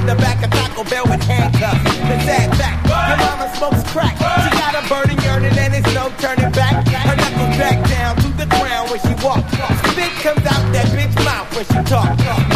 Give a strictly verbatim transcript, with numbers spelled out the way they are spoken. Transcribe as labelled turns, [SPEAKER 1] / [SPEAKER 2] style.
[SPEAKER 1] in the back of Taco Bell with handcuffs. The sad fact, your mama smokes crack. She got a burning yearning and there's no turning back. Her knuckles back down to the ground when she walks. Spit comes out that bitch mouth when she talks.